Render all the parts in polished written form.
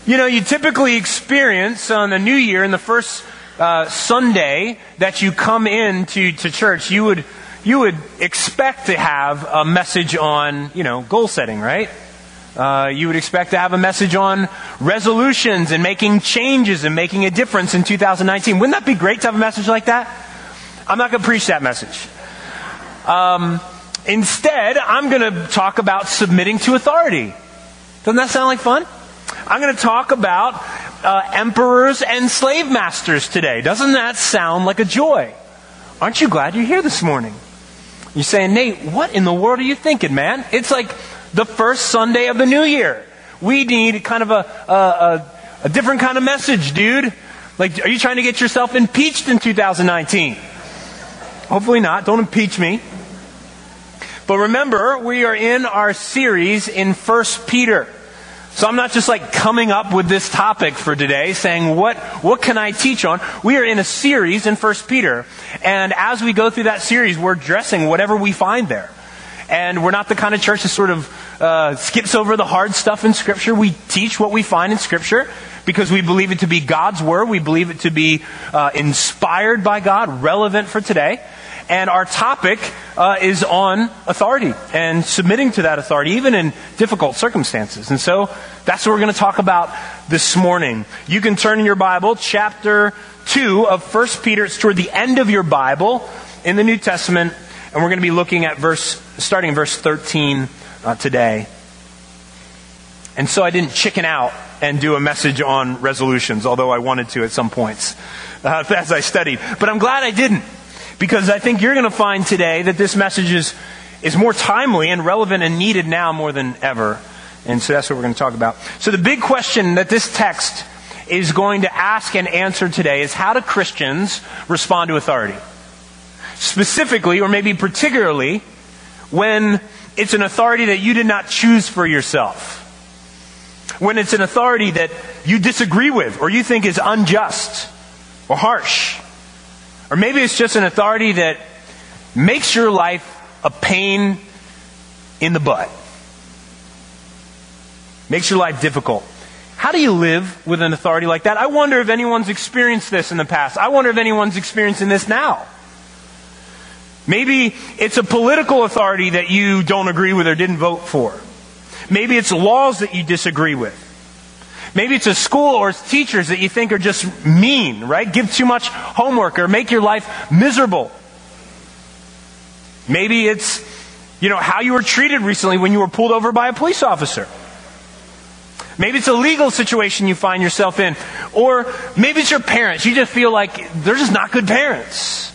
You know, you typically experience on the new year, in the first Sunday that you come into church, you would expect to have a message on, goal setting, right? You would expect to have a message on resolutions and making changes and making a difference in 2019. Wouldn't that be great to have a message like that? I'm not going to preach that message. Instead, I'm going to talk about submitting to authority. Doesn't that sound like fun? I'm going to talk about emperors and slave masters today. Doesn't that sound like a joy? Aren't you glad you're here this morning? You're saying, Nate, what in the world are you thinking, man? It's like the first Sunday of the new year. We need kind of a different kind of message, dude. Like, are you trying to get yourself impeached in 2019? Hopefully not. Don't impeach me. But remember, we are in our series in 1 Peter. So I'm not just like coming up with this topic for today, saying, what can I teach on? We are in a series in 1 Peter. And as we go through that series, we're addressing whatever we find there. And we're not the kind of church that sort of skips over the hard stuff in Scripture. We teach what we find in Scripture because we believe it to be God's Word. We believe it to be inspired by God, relevant for today. And our topic is on authority and submitting to that authority, even in difficult circumstances. And so that's what we're going to talk about this morning. You can turn in your Bible, chapter 2 of 1 Peter. It's toward the end of your Bible in the New Testament. And we're going to be looking at starting in verse 13 today. And so I didn't chicken out and do a message on resolutions, although I wanted to at some points as I studied. But I'm glad I didn't. Because I think you're going to find today that this message is more timely and relevant and needed now more than ever. And so that's what we're going to talk about. So the big question that this text is going to ask and answer today is, how do Christians respond to authority? Specifically, or maybe particularly, when it's an authority that you did not choose for yourself. When it's an authority that you disagree with or you think is unjust or harsh. Or maybe it's just an authority that makes your life a pain in the butt. Makes your life difficult. How do you live with an authority like that? I wonder if anyone's experienced this in the past. I wonder if anyone's experiencing this now. Maybe it's a political authority that you don't agree with or didn't vote for. Maybe it's laws that you disagree with. Maybe it's a school or it's teachers that you think are just mean, right? Give too much homework or make your life miserable. Maybe it's, how you were treated recently when you were pulled over by a police officer. Maybe it's a legal situation you find yourself in. Or maybe it's your parents. You just feel like they're just not good parents.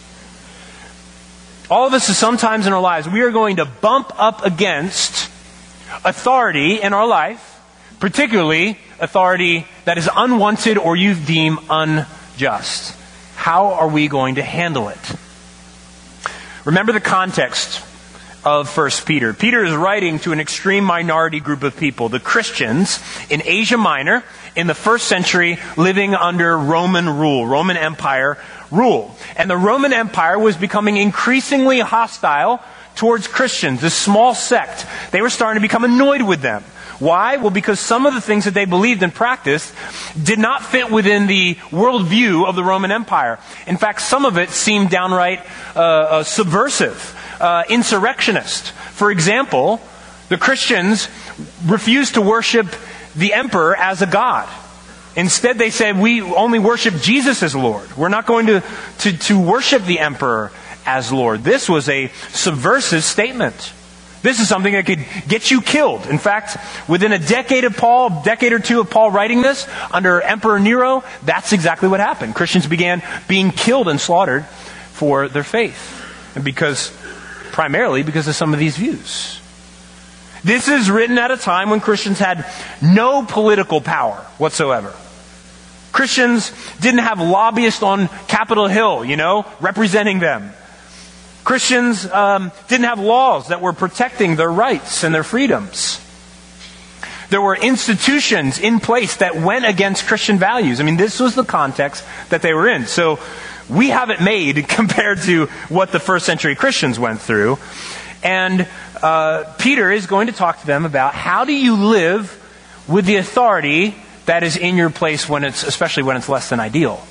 All of us, sometimes in our lives, we are going to bump up against authority in our life, particularly authority that is unwanted or you deem unjust. How are we going to handle it? Remember the context of 1 Peter. Peter is writing to an extreme minority group of people, the Christians in Asia Minor in the first century, living under Roman rule, Roman Empire rule. And the Roman Empire was becoming increasingly hostile towards Christians, this small sect. They were starting to become annoyed with them. Why? Well, because some of the things that they believed and practiced did not fit within the worldview of the Roman Empire. In fact, some of it seemed downright subversive, insurrectionist. For example, the Christians refused to worship the emperor as a god. Instead, they said, we only worship Jesus as Lord. We're not going to worship the emperor as Lord. This was a subversive statement. This is something that could get you killed. In fact, within a decade or two of Paul writing this, under Emperor Nero, that's exactly what happened. Christians began being killed and slaughtered for their faith. And primarily because of some of these views. This is written at a time when Christians had no political power whatsoever. Christians didn't have lobbyists on Capitol Hill, representing them. Christians didn't have laws that were protecting their rights and their freedoms. There were institutions in place that went against Christian values. This was the context that they were in. So we have it made compared to what the first century Christians went through. And Peter is going to talk to them about, how do you live with the authority that is in your place especially when it's less than ideal.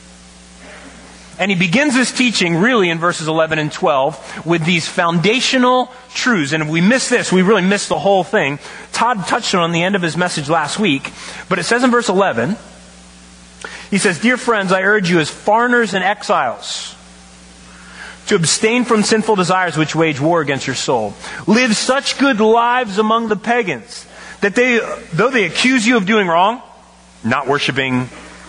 And he begins his teaching really in verses 11 and 12 with these foundational truths. And if we miss this, we really miss the whole thing. Todd touched on the end of his message last week. But it says in verse 11, he says, "Dear friends, I urge you as foreigners and exiles to abstain from sinful desires which wage war against your soul. Live such good lives among the pagans that though they accuse you of doing wrong," not worshiping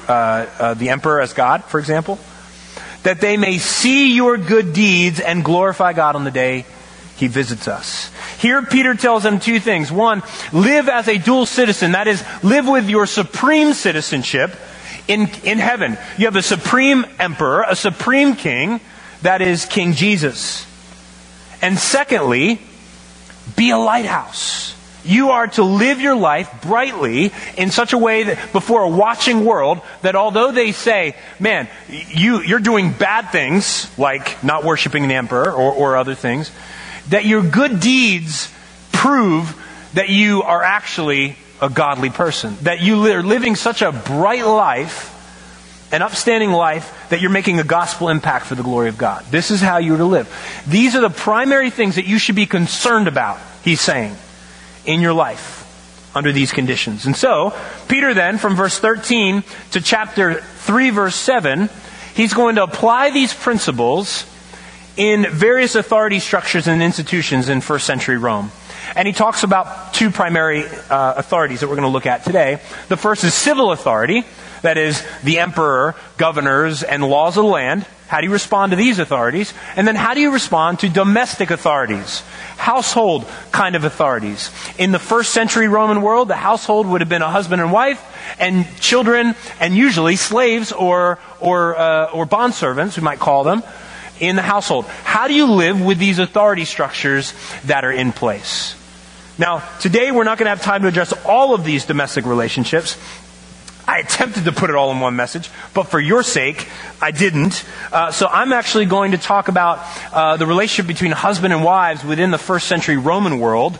the emperor as God, for example, "that they may see your good deeds and glorify God on the day He visits us." Here Peter tells them two things. One, live as a dual citizen. That is, live with your supreme citizenship in heaven. You have a supreme emperor, a supreme king, that is King Jesus. And secondly, be a lighthouse. You are to live your life brightly in such a way that before a watching world, that although they say, man, you're doing bad things, like not worshiping the emperor or other things, that your good deeds prove that you are actually a godly person. That you are living such a bright life, an upstanding life, that you're making a gospel impact for the glory of God. This is how you're to live. These are the primary things that you should be concerned about, he's saying, in your life under these conditions. And so, Peter then, from verse 13 to chapter 3, verse 7, he's going to apply these principles in various authority structures and institutions in first century Rome. And he talks about two primary authorities that we're going to look at today. The first is civil authority, that is, the emperor, governors, and laws of the land. How do you respond to these authorities? And then how do you respond to domestic authorities? Household kind of authorities. In the first century Roman world, the household would have been a husband and wife, and children, and usually slaves or bondservants, we might call them, in the household. How do you live with these authority structures that are in place? Now, today we're not going to have time to address all of these domestic relationships. I attempted to put it all in one message, but for your sake, I didn't. So I'm actually going to talk about the relationship between husband and wives within the first century Roman world.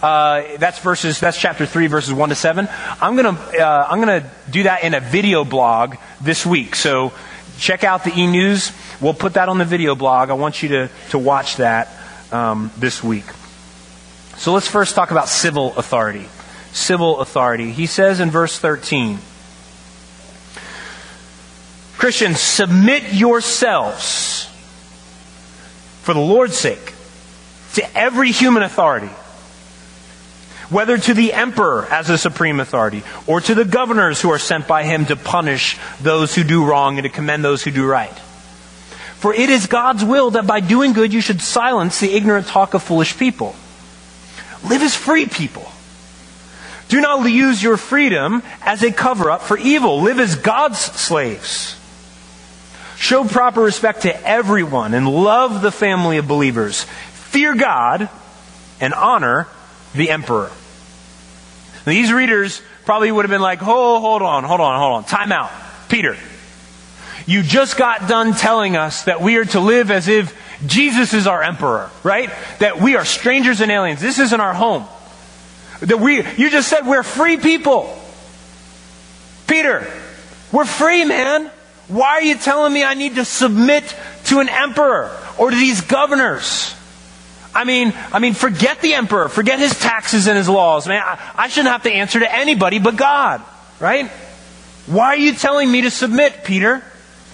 That's chapter 3, verses 1 to 7. I'm gonna do that in a video blog this week. So check out the e-news. We'll put that on the video blog. I want you to watch that this week. So let's first talk about civil authority. Civil authority. He says in verse 13, Christians, submit yourselves for the Lord's sake to every human authority, whether to the emperor as a supreme authority, or to the governors who are sent by him to punish those who do wrong and to commend those who do right. For it is God's will that by doing good you should silence the ignorant talk of foolish people. Live as free people. Do not use your freedom as a cover-up for evil. Live as God's slaves. Show proper respect to everyone and love the family of believers. Fear God and honor the emperor. Now, these readers probably would have been like, hold on. Time out. Peter, you just got done telling us that we are to live as if Jesus is our emperor, right? That we are strangers and aliens. This isn't our home. You just said we're free people. Peter, we're free, man. Why are you telling me I need to submit to an emperor or to these governors? I mean, forget the emperor. Forget his taxes and his laws. Man, I shouldn't have to answer to anybody but God, right? Why are you telling me to submit, Peter?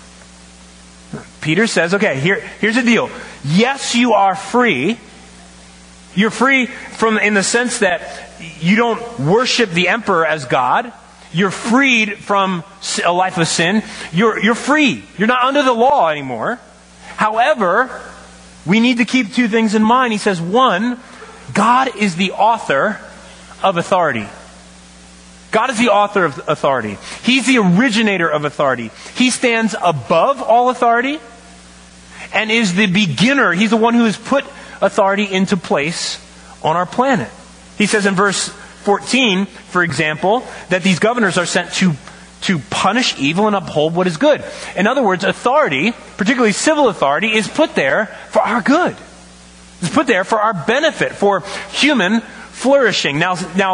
Peter says, okay, here's the deal. Yes, you are free. You're free in the sense that you don't worship the emperor as God. You're freed from a life of sin. You're free. You're not under the law anymore. However, we need to keep two things in mind. He says, one, God is the author of authority. God is the author of authority. He's the originator of authority. He stands above all authority and is the beginner. He's the one who has put authority into place on our planet. He says in verse 14, for example, that these governors are sent to punish evil and uphold what is good. In other words, authority, particularly civil authority, is put there for our good. It's put there for our benefit, for human flourishing. Now,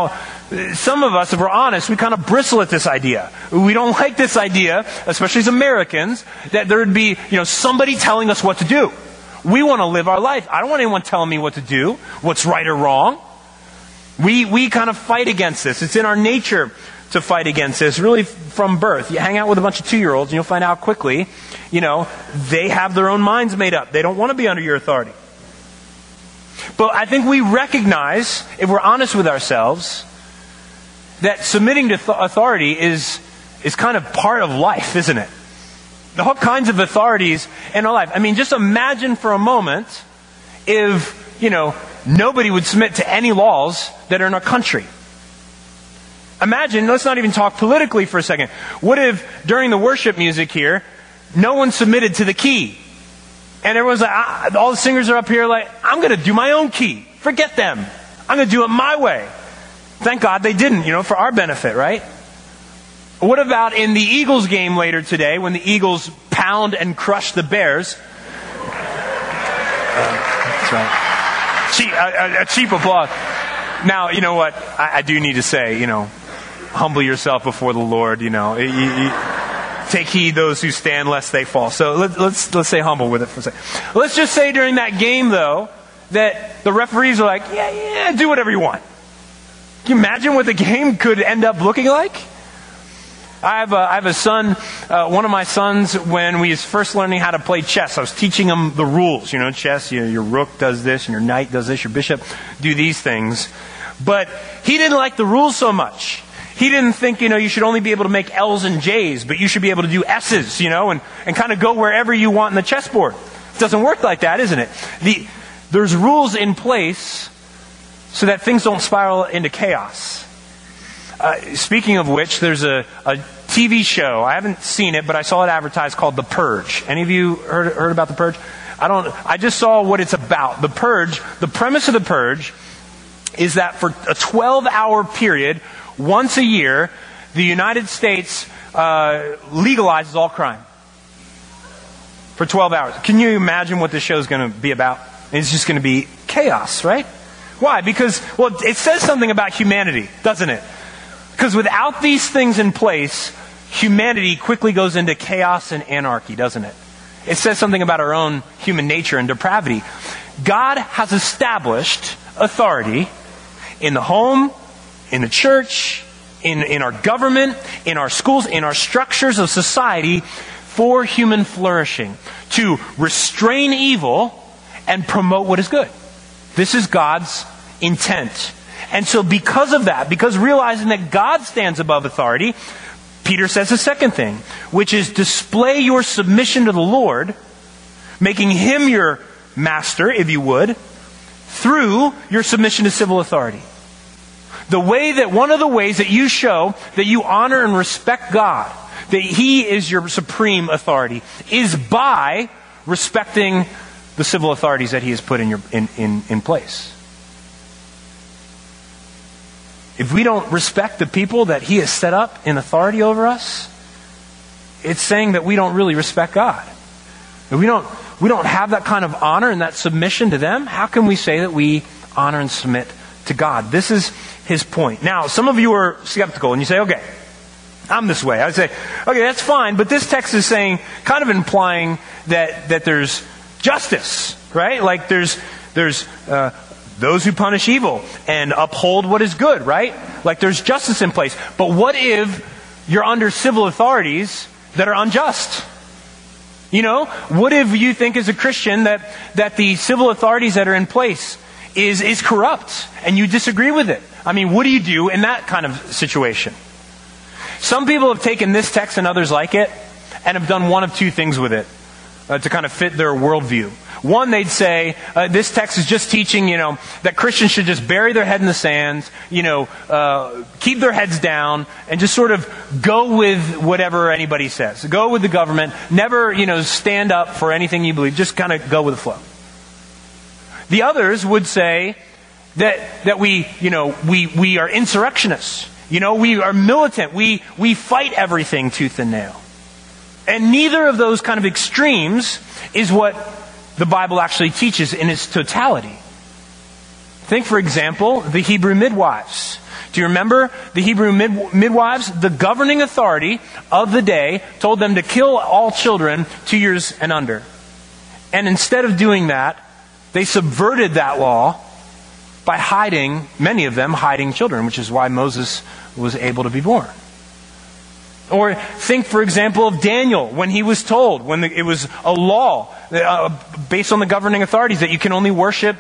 some of us, if we're honest, we kind of bristle at this idea. We don't like this idea, especially as Americans, that there would be, somebody telling us what to do. We want to live our life. I don't want anyone telling me what to do, what's right or wrong. We kind of fight against this. It's in our nature to fight against this, really from birth. You hang out with a bunch of 2-year-olds and you'll find out quickly, they have their own minds made up. They don't want to be under your authority. But I think we recognize, if we're honest with ourselves, that submitting to authority is kind of part of life, isn't it? There are all kinds of authorities in our life. I mean, just imagine for a moment if, nobody would submit to any laws that are in our country. Imagine, let's not even talk politically for a second. What if during the worship music here, no one submitted to the key? And everyone's like, all the singers are up here like, I'm going to do my own key. Forget them. I'm going to do it my way. Thank God they didn't, for our benefit, right? What about in the Eagles game later today when the Eagles pound and crush the Bears? That's right. A cheap applause. Now, you know what? I do need to say, humble yourself before the Lord, take heed those who stand lest they fall. So let's stay humble with it for a second. Let's just say during that game, though, that the referees are like, yeah, do whatever you want. Can you imagine what the game could end up looking like? I have a son, one of my sons, when we was first learning how to play chess, I was teaching him the rules. Chess, your rook does this, and your knight does this, your bishop do these things. But he didn't like the rules so much. He didn't think, you should only be able to make L's and J's, but you should be able to do S's, and kind of go wherever you want in the chessboard. It doesn't work like that, isn't it? There's rules in place so that things don't spiral into chaos. Speaking of which, there's a TV show. I haven't seen it, but I saw it advertised called The Purge. Any of you heard about The Purge? I just saw what it's about. The Purge, the premise of The Purge is that for a 12-hour period, once a year, the United States legalizes all crime. For 12 hours. Can you imagine what this show is going to be about? It's just going to be chaos, right? Why? Because, it says something about humanity, doesn't it? Because without these things in place, humanity quickly goes into chaos and anarchy, doesn't it? It says something about our own human nature and depravity. God has established authority in the home, in the church, in our government, in our schools, in our structures of society for human flourishing, to restrain evil and promote what is good. This is God's intent. And so because of that, because realizing that God stands above authority, Peter says the second thing, which is display your submission to the Lord, making Him your master, if you would, through your submission to civil authority. One of the ways that you show that you honor and respect God, that He is your supreme authority, is by respecting the civil authorities that He has put in place. If we don't respect the people that He has set up in authority over us, it's saying that we don't really respect God. If we don't have that kind of honor and that submission to them, how can we say that we honor and submit to God? This is his point. Now, some of you are skeptical and you say, okay, I'm this way. I would say, okay, that's fine, but this text is saying, kind of implying that there's justice, right? Like there's those who punish evil and uphold what is good, right? Like there's justice in place. But what if you're under civil authorities that are unjust? What if you think as a Christian that the civil authorities that are in place is corrupt and you disagree with it? I mean, what do you do in that kind of situation? Some people have taken this text and others like it and have done one of two things with it to kind of fit their worldview. One, they'd say, this text is just teaching, that Christians should just bury their head in the sand, keep their heads down, and just sort of go with whatever anybody says. Go with the government. Never, stand up for anything you believe. Just kind of go with the flow. The others would say that we are insurrectionists. We are militant. We fight everything tooth and nail. And neither of those kind of extremes is what the Bible actually teaches in its totality. Think, for example, the Hebrew midwives. Do you remember the Hebrew midwives? The governing authority of the day told them to kill all children 2 years and under. And instead of doing that, they subverted that law by hiding, many of them hiding children, which is why Moses was able to be born. Or think, for example, of Daniel, when he was told, when it was a law based on the governing authorities that you can only worship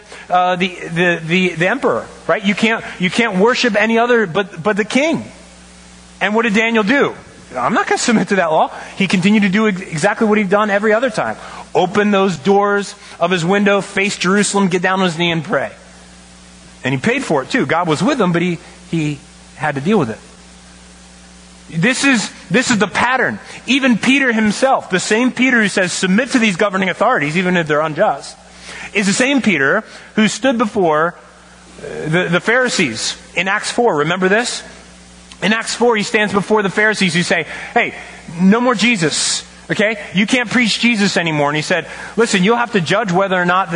the emperor, right? You can't worship any other but the king. And what did Daniel do? I'm not going to submit to that law. He continued to do exactly what he'd done every other time. Open those doors of his window, face Jerusalem, get down on his knee and pray. And he paid for it too. God was with him, but he had to deal with it. This is the pattern. Even Peter himself, the same Peter who says submit to these governing authorities, even if they're unjust, is the same Peter who stood before the Pharisees in Acts 4. Remember this? In Acts 4, he stands before the Pharisees who say, hey, no more Jesus. Okay? You can't preach Jesus anymore. And he said, listen, you'll have to judge whether or not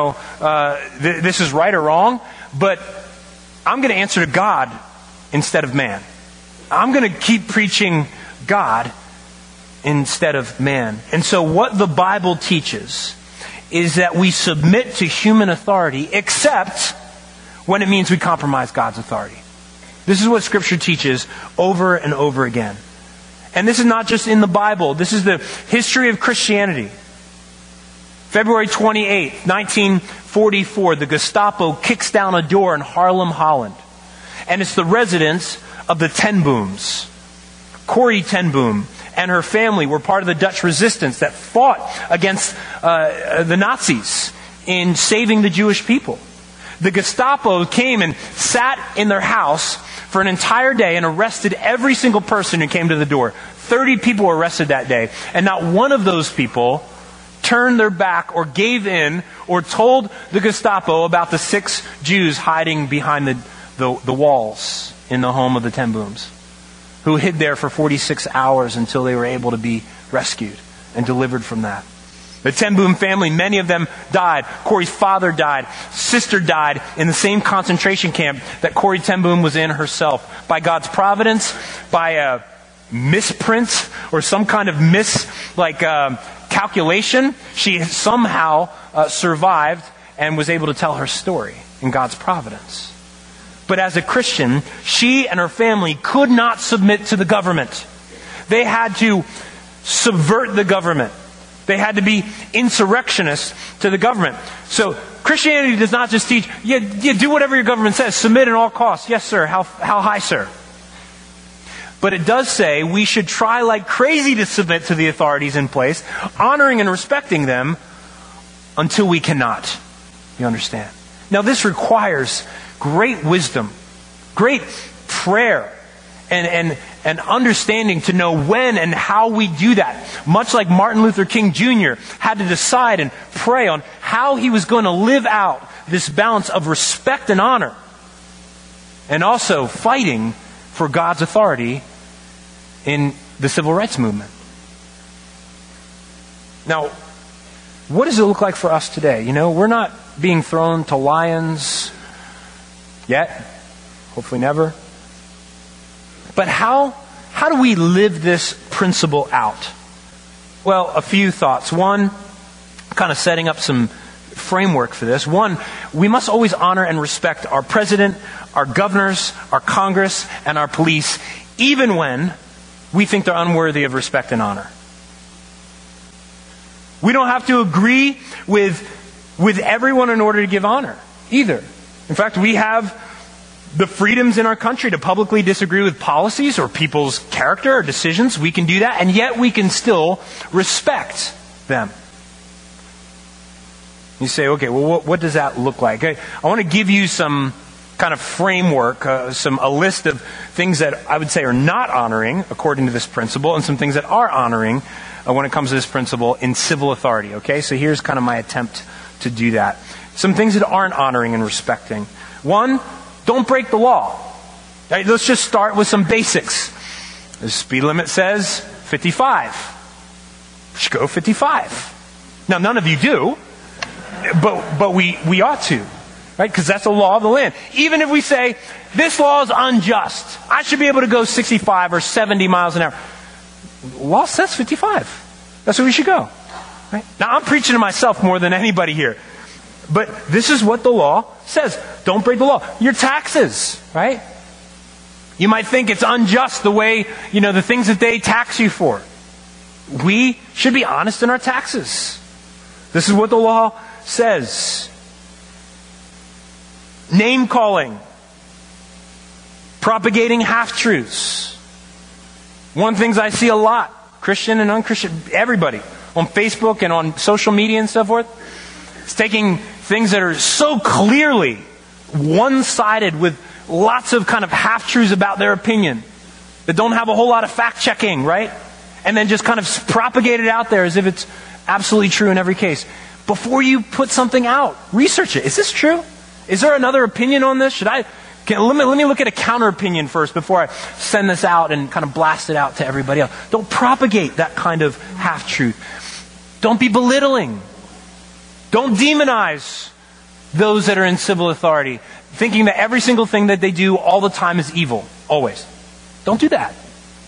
this is right or wrong, but I'm going to answer to God instead of man. I'm going to keep preaching God instead of man. And so what the Bible teaches is that we submit to human authority except when it means we compromise God's authority. This is what Scripture teaches over and over again. And this is not just in the Bible. This is the history of Christianity. February 28, 1944, the Gestapo kicks down a door in Haarlem, Holland. And it's the residence of the Ten Booms. Corrie Ten Boom and her family were part of the Dutch resistance that fought against the Nazis in saving the Jewish people. The Gestapo came and sat in their house for an entire day and arrested every single person who came to the door. 30 people were arrested that day. And not one of those people turned their back or gave in or told the Gestapo about the 6 Jews hiding behind the walls in the home of the Ten Booms, who hid there for 46 hours until they were able to be rescued and delivered from that. The Ten Boom family, many of them died. Corrie's father died. Sister died in the same concentration camp that Corrie Ten Boom was in herself. By God's providence, by a misprint or some kind of calculation, she somehow survived and was able to tell her story in God's providence. But as a Christian, she and her family could not submit to the government. They had to subvert the government. They had to be insurrectionists to the government. So Christianity does not just teach, do whatever your government says, submit at all costs. Yes, sir. How high, sir? But it does say we should try like crazy to submit to the authorities in place, honoring and respecting them until we cannot. You understand? Now this requires great wisdom, great prayer, and understanding to know when and how we do that. Much like Martin Luther King Jr. had to decide and pray on how he was going to live out this balance of respect and honor, and also fighting for God's authority in the civil rights movement. Now, what does it look like for us today? We're not being thrown to lions yet. Hopefully never. But how do we live this principle out? Well, a few thoughts. One, kind of setting up some framework for this. One, we must always honor and respect our president, our governors, our Congress, and our police, even when we think they're unworthy of respect and honor. We don't have to agree with everyone in order to give honor either. In fact, we have the freedoms in our country to publicly disagree with policies or people's character or decisions. We can do that, and yet we can still respect them. You say, okay, well, what does that look like? I want to give you some kind of framework, a list of things that I would say are not honoring according to this principle, and some things that are honoring when it comes to this principle in civil authority. Okay, so here's kind of my attempt to do that. Some things that aren't honoring and respecting. One, don't break the law. Right, let's just start with some basics. The speed limit says 55. We should go 55. Now, none of you do, but we ought to. right? Because that's the law of the land. Even if we say, this law is unjust, I should be able to go 65 or 70 miles an hour. Law says 55. That's where we should go. Right? Now, I'm preaching to myself more than anybody here. But this is what the law says. Don't break the law. Your taxes, right? You might think it's unjust the way, the things that they tax you for. We should be honest in our taxes. This is what the law says. Name calling. Propagating half-truths. One of the things I see a lot, Christian and unchristian, everybody, on Facebook and on social media and so forth, is taking things that are so clearly one-sided with lots of kind of half-truths about their opinion that don't have a whole lot of fact-checking, right? And then just kind of propagate it out there as if it's absolutely true in every case. Before you put something out, research it. Is this true? Is there another opinion on this? Let me look at a counter opinion first before I send this out and kind of blast it out to everybody else. Don't propagate that kind of half-truth. Don't be belittling. Don't demonize those that are in civil authority, thinking that every single thing that they do all the time is evil. Always. Don't do that.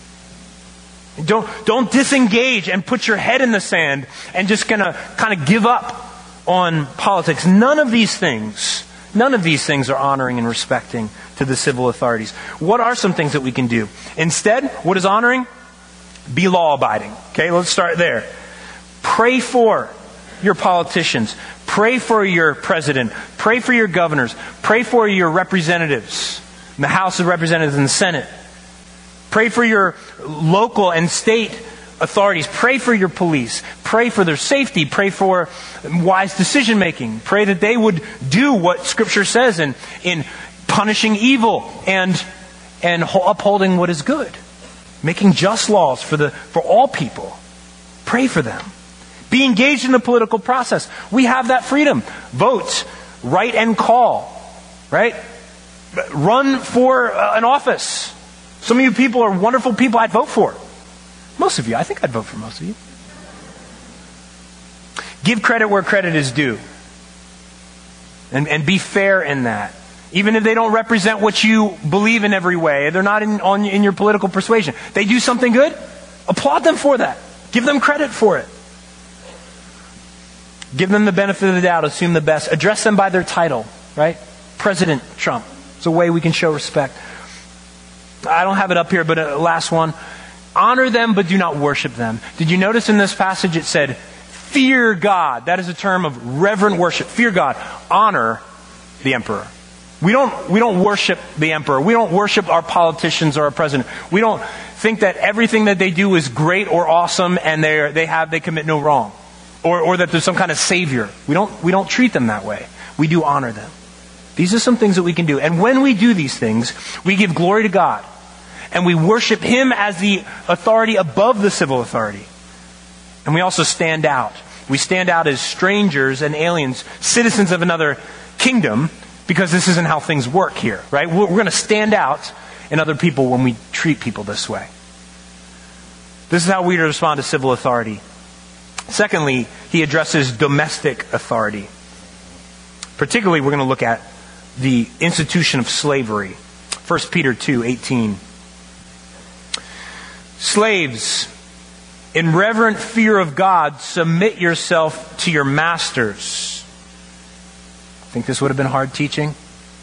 Don't disengage and put your head in the sand and just gonna kind of give up on politics. None of these things are honoring and respecting to the civil authorities. What are some things that we can do? Instead, what is honoring? Be law-abiding. Okay, let's start there. Pray for your politicians. Pray for your president. Pray for your governors. Pray for your representatives in the House of Representatives and the Senate. Pray for your local and state authorities. Pray for your police. Pray for their safety. Pray for wise decision making. Pray that they would do what Scripture says in punishing evil and upholding what is good. Making just laws for all people. Pray for them. Be engaged in the political process. We have that freedom. Vote. Write and call. Right? Run for an office. Some of you people are wonderful people I'd vote for. Most of you. I think I'd vote for most of you. Give credit where credit is due. And be fair in that. Even if they don't represent what you believe in every way. They're not in your political persuasion. They do something good. Applaud them for that. Give them credit for it. Give them the benefit of the doubt. Assume the best. Address them by their title. Right? President Trump. It's a way we can show respect. I don't have it up here, but last one. Honor them, but do not worship them. Did you notice in this passage it said, fear God. That is a term of reverent worship. Fear God. Honor the emperor. We don't worship the emperor. We don't worship our politicians or our president. We don't think that everything that they do is great or awesome and they commit no wrong. Or that there's some kind of savior. We don't treat them that way. We do honor them. These are some things that we can do. And when we do these things, we give glory to God. And we worship Him as the authority above the civil authority. And we also stand out. We stand out as strangers and aliens, citizens of another kingdom, because this isn't how things work here, right? We're going to stand out in other people when we treat people this way. This is how we respond to civil authority. Secondly, he addresses domestic authority. Particularly, we're going to look at the institution of slavery. 1 Peter 2:18. Slaves, in reverent fear of God, submit yourself to your masters. Think this would have been hard teaching?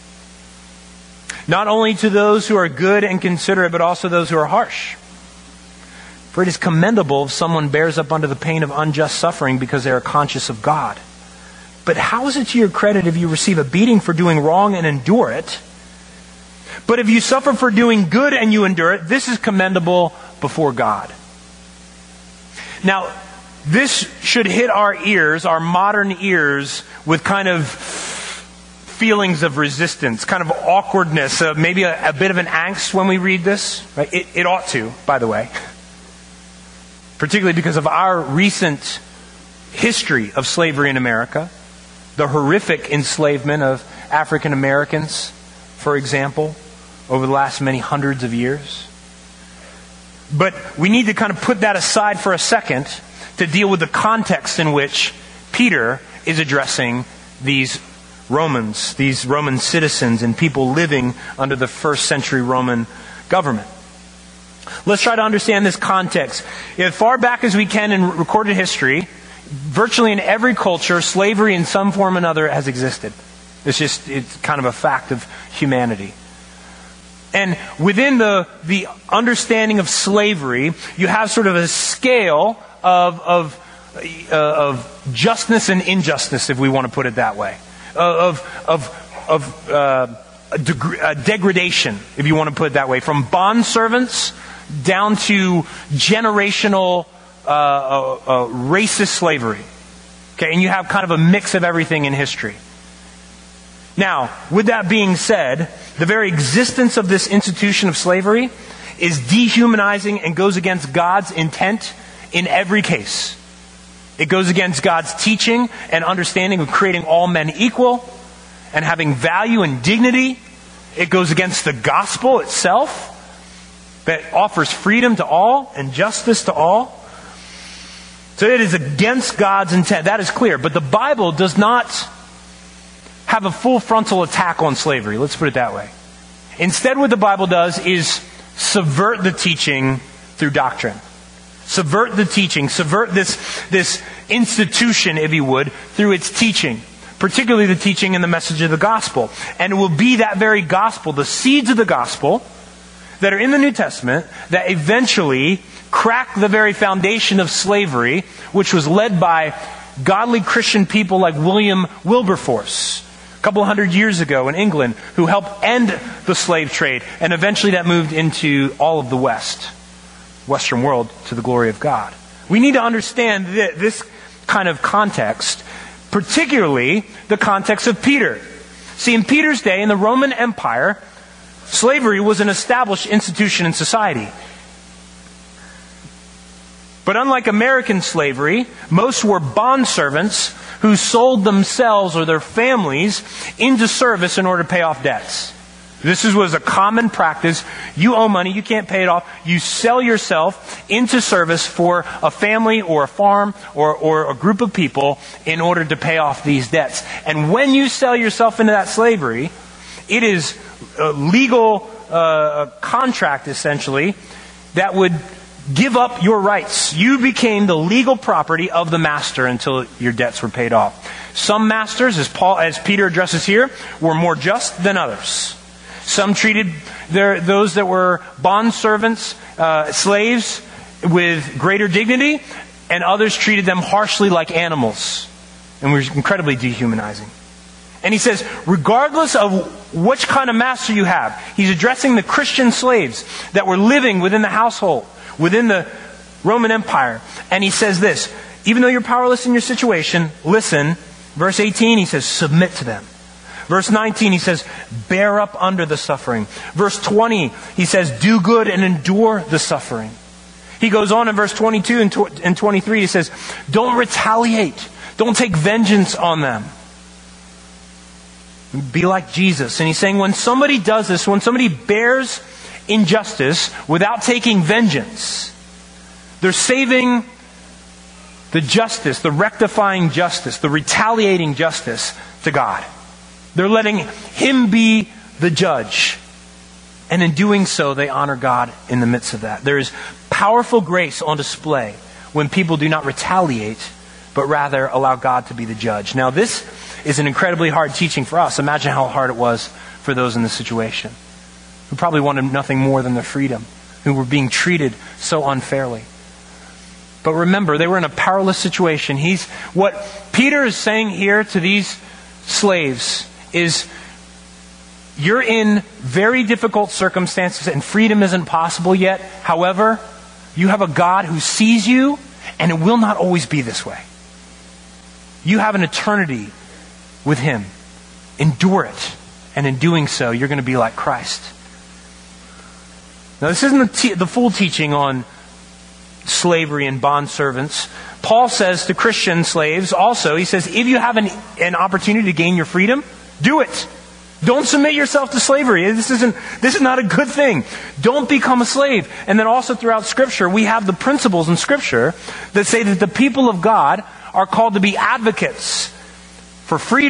Not only to those who are good and considerate, but also those who are harsh. For it is commendable if someone bears up under the pain of unjust suffering because they are conscious of God. But how is it to your credit if you receive a beating for doing wrong and endure it? But if you suffer for doing good and you endure it, this is commendable before God. Now, this should hit our ears, our modern ears, with kind of feelings of resistance, kind of awkwardness, maybe a bit of an angst when we read this. Right? It ought to, by the way. Particularly because of our recent history of slavery in America. The horrific enslavement of African Americans, for example, over the last many hundreds of years. But we need to kind of put that aside for a second to deal with the context in which Peter is addressing these Romans, these Roman citizens and people living under the first century Roman government. Let's try to understand this context. As far back as we can in recorded history, virtually in every culture, slavery in some form or another has existed. It's kind of a fact of humanity. And within the understanding of slavery, you have sort of a scale of justness and injustice, if we want to put it that way. Degradation, if you want to put it that way, from bond servants down to generational racist slavery. Okay, and you have kind of a mix of everything in history. Now, with that being said, the very existence of this institution of slavery is dehumanizing and goes against God's intent in every case. It goes against God's teaching and understanding of creating all men equal and having value and dignity. It goes against the gospel itself that offers freedom to all and justice to all. So it is against God's intent. That is clear. But the Bible does not have a full frontal attack on slavery. Let's put it that way. Instead, what the Bible does is subvert the teaching through doctrine. Subvert the teaching. Subvert this institution, if you would, through its teaching. Particularly the teaching and the message of the gospel. And it will be that very gospel, the seeds of the gospel, that are in the New Testament, that eventually crack the very foundation of slavery, which was led by godly Christian people like William Wilberforce, a couple hundred years ago in England, who helped end the slave trade, and eventually that moved into all of the Western world, to the glory of God. We need to understand this kind of context, particularly the context of Peter. See, in Peter's day, in the Roman Empire, slavery was an established institution in society. But unlike American slavery, most were bondservants who sold themselves or their families into service in order to pay off debts. This was a common practice. You owe money, you can't pay it off. You sell yourself into service for a family or a farm or a group of people in order to pay off these debts. And when you sell yourself into that slavery, it is a legal contract, essentially, that would give up your rights. You became the legal property of the master until your debts were paid off. Some masters, as Peter addresses here, were more just than others. Some treated those that were bondservants, slaves, with greater dignity, and others treated them harshly like animals, and were incredibly dehumanizing. And he says, regardless of which kind of master you have, he's addressing the Christian slaves that were living within the household, within the Roman Empire. And he says this, even though you're powerless in your situation, listen. Verse 18, he says, submit to them. Verse 19, he says, bear up under the suffering. Verse 20, he says, do good and endure the suffering. He goes on in verse 22 and 23, he says, don't retaliate. Don't take vengeance on them. Be like Jesus. And he's saying when somebody does this, when somebody bears injustice without taking vengeance, they're saving the justice, the rectifying justice, the retaliating justice to God. They're letting Him be the judge. And in doing so, they honor God in the midst of that. There is powerful grace on display when people do not retaliate, but rather allow God to be the judge. Now, this is an incredibly hard teaching for us. Imagine how hard it was for those in this situation, who probably wanted nothing more than their freedom, who were being treated so unfairly. But remember, they were in a powerless situation. What Peter is saying here to these slaves is, you're in very difficult circumstances and freedom isn't possible yet. However, you have a God who sees you, and it will not always be this way. You have an eternity with Him. Endure it. And in doing so, you're going to be like Christ. Now, this isn't the full teaching on slavery and bondservants. Paul says to Christian slaves also, he says, if you have an opportunity to gain your freedom, do it. Don't submit yourself to slavery. This is not a good thing. Don't become a slave. And then also throughout Scripture, we have the principles in Scripture that say that the people of God are called to be advocates for freedom,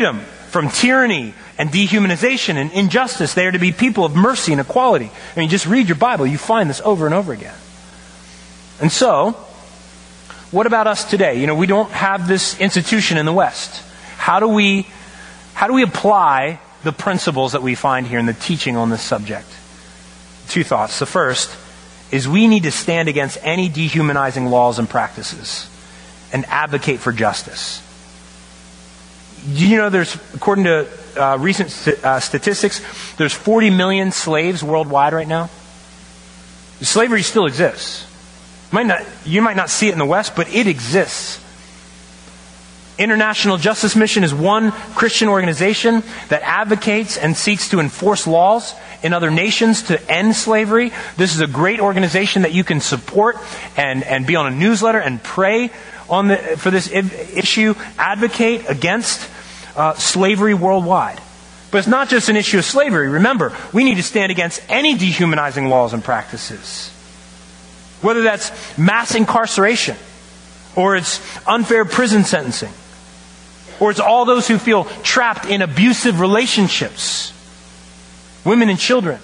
from tyranny and dehumanization and injustice. They are to be people of mercy and equality. I mean, just read your Bible. You find this over and over again. And so, what about us today? We don't have this institution in the West. How do we apply the principles that we find here in the teaching on this subject? Two thoughts. The first is we need to stand against any dehumanizing laws and practices and advocate for justice. There's, according to recent statistics, there's 40 million slaves worldwide right now. Slavery still exists. You might not see it in the West, but it exists. International Justice Mission is one Christian organization that advocates and seeks to enforce laws in other nations to end slavery. This is a great organization that you can support and be on a newsletter and pray for this issue. Advocate against slavery worldwide. But it's not just an issue of slavery. Remember, we need to stand against any dehumanizing laws and practices. Whether that's mass incarceration, or it's unfair prison sentencing, or it's all those who feel trapped in abusive relationships, women and children.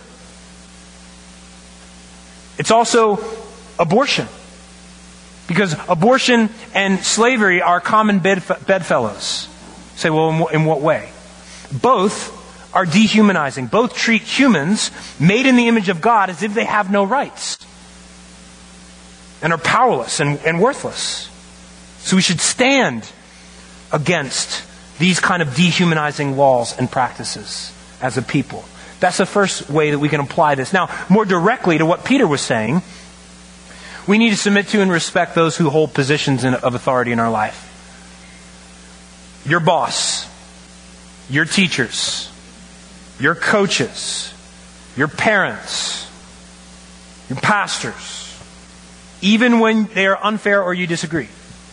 It's also abortion. Because abortion and slavery are common bedfellows. You say, well, in what way? Both are dehumanizing. Both treat humans made in the image of God as if they have no rights and are powerless and worthless. So we should stand against these kind of dehumanizing laws and practices as a people. That's the first way that we can apply this. Now, more directly to what Peter was saying, we need to submit to and respect those who hold positions of authority in our life. Your boss, your teachers, your coaches, your parents, your pastors, even when they are unfair or you disagree.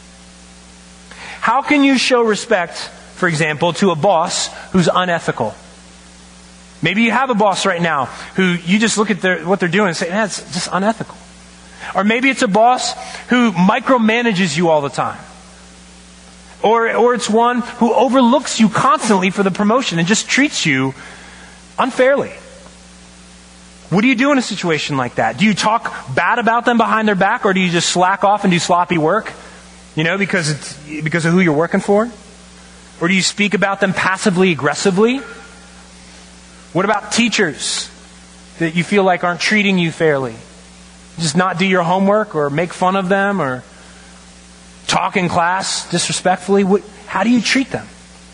How can you show respect, for example, to a boss who's unethical? Maybe you have a boss right now who you just look at what they're doing and say, that's just unethical. Or maybe it's a boss who micromanages you all the time. Or it's one who overlooks you constantly for the promotion and just treats you unfairly. What do you do in a situation like that? Do you talk bad about them behind their back, or do you just slack off and do sloppy work? Because of who you're working for? Or do you speak about them passively aggressively? What about teachers that you feel like aren't treating you fairly? Just not do your homework, or make fun of them, or talk in class disrespectfully? How do you treat them?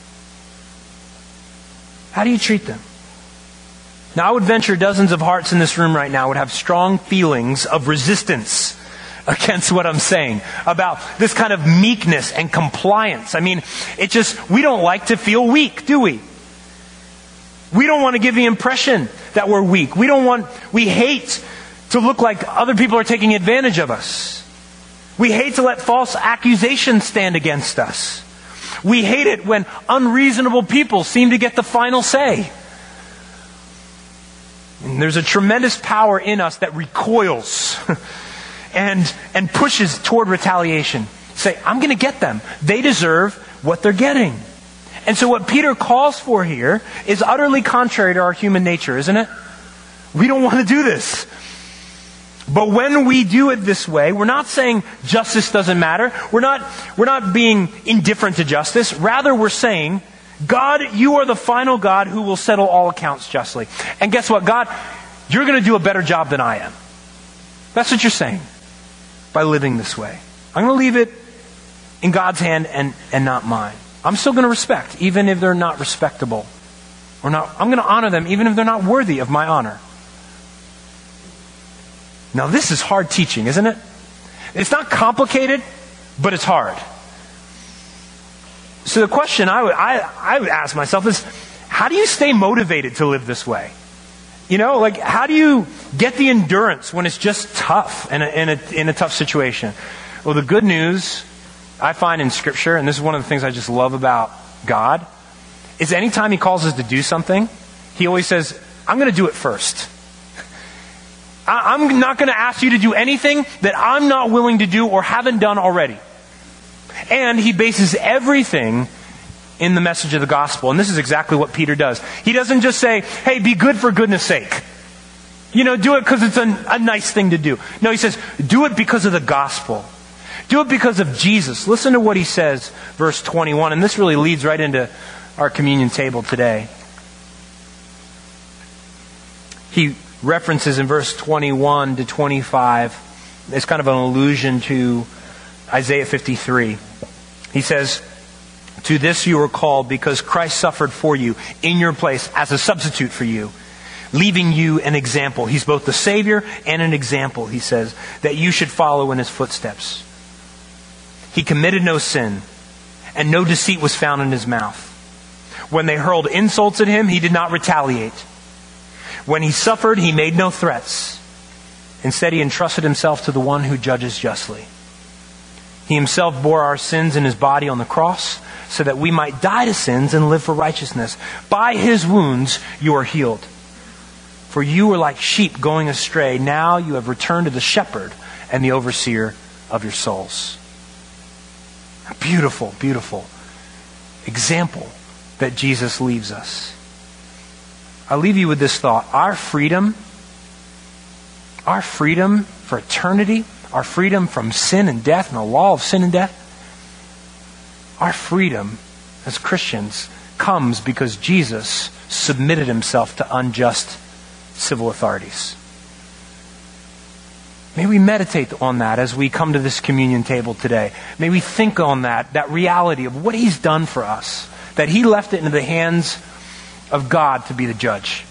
How do you treat them? Now, I would venture dozens of hearts in this room right now would have strong feelings of resistance against what I'm saying about this kind of meekness and compliance. I mean, we don't like to feel weak, do we? We don't want to give the impression that we're weak. We hate to look like other people are taking advantage of us. We hate to let false accusations stand against us. We hate it when unreasonable people seem to get the final say. And there's a tremendous power in us that recoils and pushes toward retaliation. Say, I'm going to get them. They deserve what they're getting. And so what Peter calls for here is utterly contrary to our human nature, isn't it? We don't want to do this. But when we do it this way, we're not saying justice doesn't matter. We're not being indifferent to justice. Rather, we're saying, God, you are the final God who will settle all accounts justly. And guess what, God? You're going to do a better job than I am. That's what you're saying by living this way. I'm going to leave it in God's hand and not mine. I'm still going to respect, even if they're not respectable. I'm going to honor them, even if they're not worthy of my honor. Now, this is hard teaching, isn't it? It's not complicated, but it's hard. So the question I would ask myself is, how do you stay motivated to live this way? How do you get the endurance when it's just tough in a tough situation? Well, the good news I find in Scripture, and this is one of the things I just love about God, is anytime He calls us to do something, He always says, I'm going to do it first. I'm not going to ask you to do anything that I'm not willing to do or haven't done already. And He bases everything in the message of the gospel. And this is exactly what Peter does. He doesn't just say, hey, be good for goodness sake. Do it because it's a nice thing to do. No, he says, do it because of the gospel. Do it because of Jesus. Listen to what he says, verse 21. And this really leads right into our communion table today. He references in verse 21 to 25, it's kind of an allusion to Isaiah 53. He says, to this you were called because Christ suffered for you in your place as a substitute for you, leaving you an example. He's both the Savior and an example, he says, that you should follow in his footsteps. He committed no sin, and no deceit was found in his mouth. When they hurled insults at him, he did not retaliate. When he suffered, he made no threats. Instead, he entrusted himself to the one who judges justly. He himself bore our sins in his body on the cross, so that we might die to sins and live for righteousness. By his wounds you are healed. For you were like sheep going astray. Now you have returned to the shepherd and the overseer of your souls. A beautiful, beautiful example that Jesus leaves us. I'll leave you with this thought. Our freedom for eternity, our freedom from sin and death and the law of sin and death, our freedom as Christians comes because Jesus submitted himself to unjust civil authorities. May we meditate on that as we come to this communion table today. May we think on that reality of what he's done for us, that he left it into the hands of God to be the judge.